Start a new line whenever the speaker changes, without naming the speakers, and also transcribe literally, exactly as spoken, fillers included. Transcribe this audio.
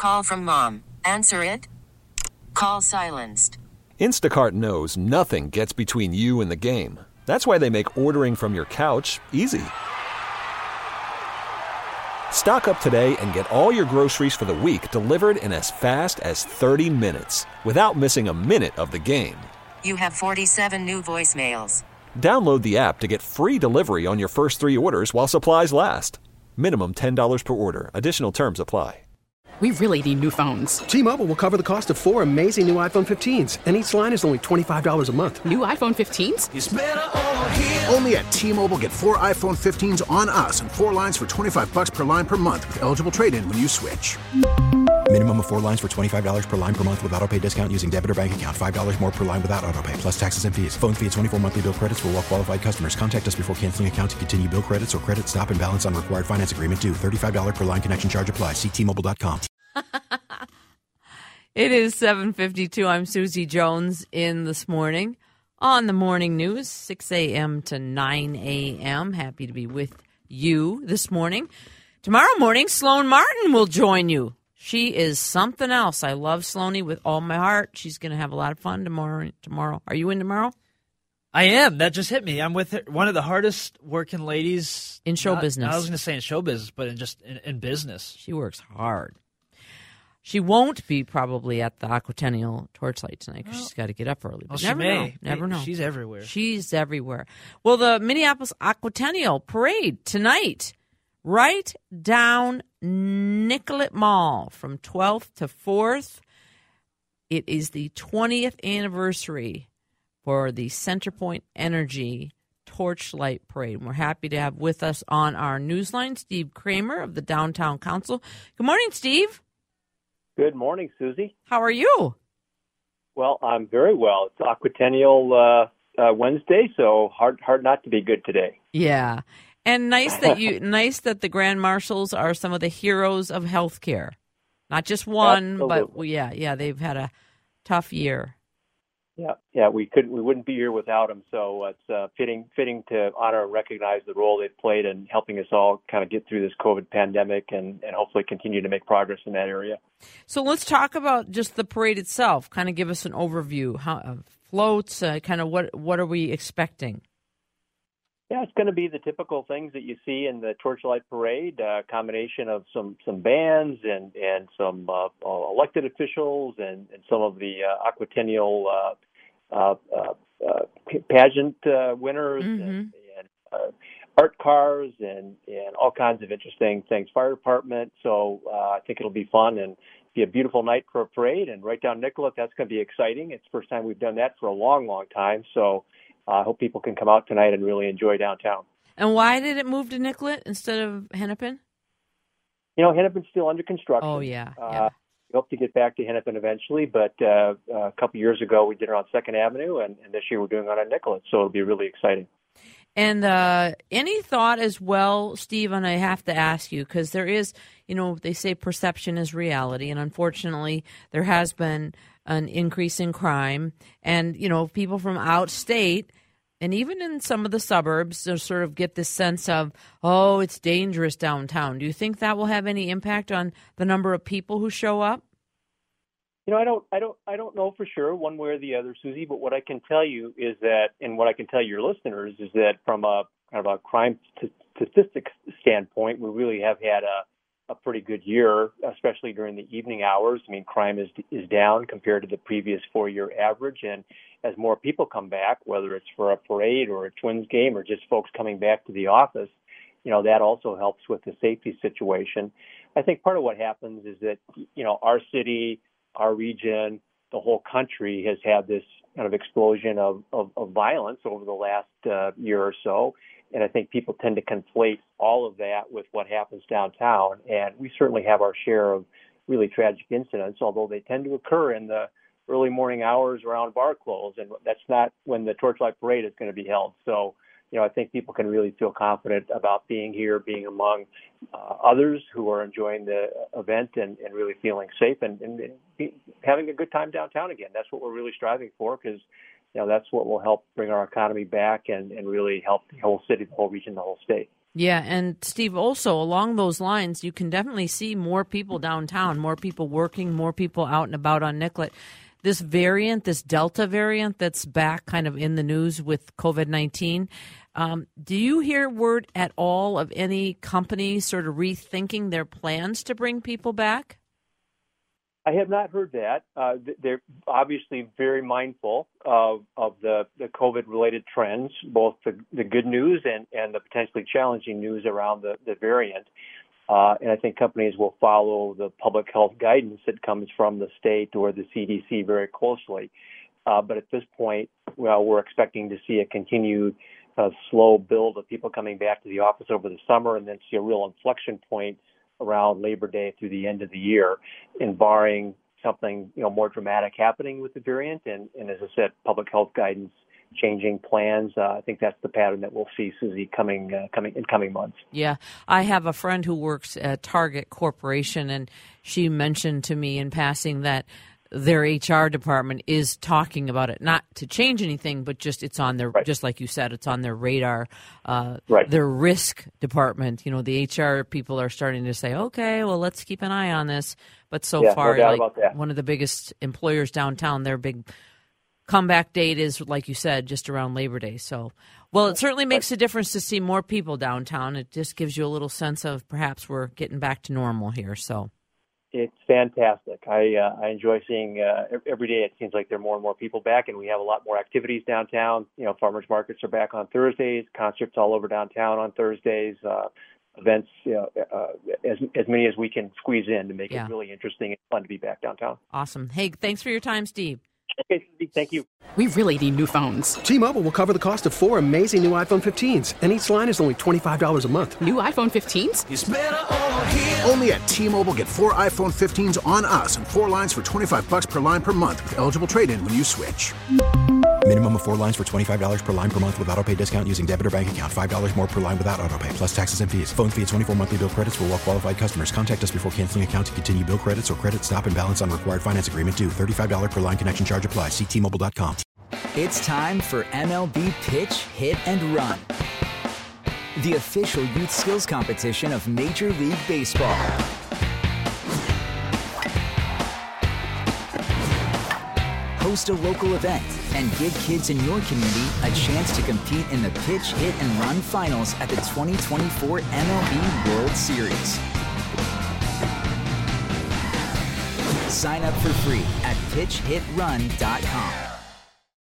Call from mom. Answer it. Call silenced.
Instacart knows nothing gets between you and the game. That's why they make ordering from your couch easy. Stock up today and get all your groceries for the week delivered in as fast as thirty minutes without missing a minute of the game.
You have forty-seven new voicemails.
Download the app to get free delivery on your first three orders while supplies last. Minimum ten dollars per order. Additional terms apply.
We really need new phones.
T-Mobile will cover the cost of four amazing new iPhone fifteens, and each line is only twenty-five dollars a month.
New iPhone fifteens?
It's better over here. Only at T-Mobile, get four iPhone fifteens on us and four lines for twenty-five bucks per line per month with eligible trade-in when you switch.
Minimum of four lines for twenty-five dollars per line per month with autopay discount using debit or bank account. five dollars more per line without autopay, plus taxes and fees. Phone fee at twenty-four monthly bill credits for well-qualified customers. Contact us before canceling account to continue bill credits or credit stop and balance on required finance agreement due. thirty-five dollars per line connection charge applies. See T Mobile dot com.
It is seven fifty-two. I'm Susie Jones in this morning on the morning news, six a.m. to nine a.m. Happy to be with you this morning. Tomorrow morning, Sloan Martin will join you. She is something else. I love Sloanie with all my heart. She's going to have a lot of fun tomorrow. Tomorrow, are you in tomorrow?
I am. That just hit me. I'm with her, one of the hardest working ladies
in show
not,
business.
I was going to say in show business, but in just in, in business.
She works hard. She won't be probably at the Aquatennial Torchlight tonight because
well,
she's got to get up early.
Well,
But
she
never
may.
know. Never know.
She's everywhere.
She's everywhere. Well, the Minneapolis Aquatennial Parade tonight, right down Nicollet Mall from twelfth to fourth. It is the twentieth anniversary for the Centerpoint Energy Torchlight Parade. We're happy to have with us on our newsline Steve Kramer of the Downtown Council. Good morning, Steve.
Good morning, Susie.
How are you?
Well, I'm very well. It's Aquatennial uh, uh, Wednesday, so hard hard not to be good today.
Yeah, and nice that you nice that the Grand Marshals are some of the heroes of healthcare. Not just one,
Absolutely.
but well, yeah, yeah, they've had a tough year.
Yeah, yeah, we couldn't, we wouldn't be here without them. So it's uh, fitting, fitting to honor and recognize the role they've played in helping us all kind of get through this COVID pandemic and, and hopefully continue to make progress in that area.
So let's talk about just the parade itself. Kind of give us an overview. How uh, floats? Uh, kind of what what are we expecting?
Yeah, it's going to be the typical things that you see in the Torchlight Parade, a uh, combination of some, some bands and, and some uh, elected officials and, and some of the uh, Aquatennial uh, uh, uh, uh, pageant uh, winners
Mm-hmm.
and, and uh, art cars and, and all kinds of interesting things. Fire department, so uh, I think it'll be fun and be a beautiful night for a parade. And right down Nicollet, that's going to be exciting. It's the first time we've done that for a long, long time. So I uh, hope people can come out tonight and really enjoy downtown.
And why did it move to Nicollet instead of Hennepin?
You know, Hennepin's still under construction.
Oh, yeah. yeah.
Uh, we hope to get back to Hennepin eventually, but uh, a couple years ago we did it on Second Avenue, and, and this year we're doing it on Nicollet, so it'll be really exciting.
And uh, any thought as well, Steve, and I have to ask you, because there is, you know, they say perception is reality, and unfortunately there has been an increase in crime, and, you know, people from out state and even in some of the suburbs sort of get this sense of, oh, it's dangerous downtown. Do you think that will have any impact on the number of people who show up?
You know, I don't, I don't, I don't know for sure one way or the other, Susie. But what I can tell you is that, and what I can tell your listeners is that, from a kind of a crime t- statistics standpoint, we really have had a, a pretty good year, especially during the evening hours. I mean, crime is is down compared to the previous four-year average, and as more people come back, whether it's for a parade or a Twins game or just folks coming back to the office, you know, that also helps with the safety situation. I think part of what happens is that, you know, our city, our region, the whole country has had this kind of explosion of, of, of violence over the last uh, year or so. And I think people tend to conflate all of that with what happens downtown. And we certainly have our share of really tragic incidents, although they tend to occur in the early morning hours around bar close. And that's not when the Torchlight Parade is going to be held. So, you know, I think people can really feel confident about being here, being among uh, others who are enjoying the event and, and really feeling safe and, and be, having a good time downtown again. That's what we're really striving for, because, you know, that's what will help bring our economy back and, and really help the whole city, the whole region, the whole state.
Yeah, and Steve, also along those lines, you can definitely see more people downtown, more people working, more people out and about on Nicollet. This variant, this Delta variant that's back kind of in the news with COVID nineteen, um, do you hear word at all of any companies sort of rethinking their plans to bring people back?
I have not heard that. Uh, they're obviously very mindful of, of the, the COVID-related trends, both the, the good news and, and the potentially challenging news around the, the variant. Uh, and I think companies will follow the public health guidance that comes from the state or the C D C very closely. Uh, but at this point, well, we're expecting to see a continued uh, slow build of people coming back to the office over the summer and then see a real inflection point around Labor Day through the end of the year, and barring something, you know, more dramatic happening with the variant. And, and as I said, public health guidance changing plans. Uh, I think that's the pattern that we'll see, Susie, coming uh, coming in coming months.
Yeah, I have a friend who works at Target Corporation, and she mentioned to me in passing that their H R department is talking about it, not to change anything, but just it's on their, right. just like you said, it's on their radar. Uh,
right.
Their risk department, you know, the H R people are starting to say, okay, well, let's keep an eye on this. But so
yeah,
far,
no doubt
like
about that.
one of the biggest employers downtown, their big comeback date is, like you said, just around Labor Day. So, well, it certainly makes a difference to see more people downtown. It just gives you a little sense of perhaps we're getting back to normal here. So.
It's fantastic. I uh, I enjoy seeing uh, every day. It seems like there are more and more people back, and we have a lot more activities downtown. You know, farmers markets are back on Thursdays, concerts all over downtown on Thursdays, uh, events, you know, uh, as as many as we can squeeze in to make
yeah.
it really interesting and fun to be back downtown.
Awesome. Hey, thanks for your time, Steve.
Okay, thank you.
We really need new phones.
T-Mobile will cover the cost of four amazing new iPhone fifteens, and each line is only twenty-five dollars a month.
New iPhone fifteens?
It's better over here. Only at T-Mobile, get four iPhone fifteens on us and four lines for twenty-five bucks per line per month with eligible trade-in when you switch.
Minimum of four lines for twenty-five dollars per line per month with autopay discount using debit or bank account. five dollars more per line without autopay, plus taxes and fees. Phone fee at twenty-four monthly bill credits for well-qualified customers. Contact us before canceling account to continue bill credits or credit stop and balance on required finance agreement due. thirty-five dollars per line connection charge applies. See T Mobile dot com.
It's time for M L B Pitch, Hit, and Run, the official youth skills competition of Major League Baseball. Host a local event and give kids in your community a chance to compete in the Pitch, Hit, and Run finals at the twenty twenty-four M L B World Series. Sign up for free at pitch hit run dot com.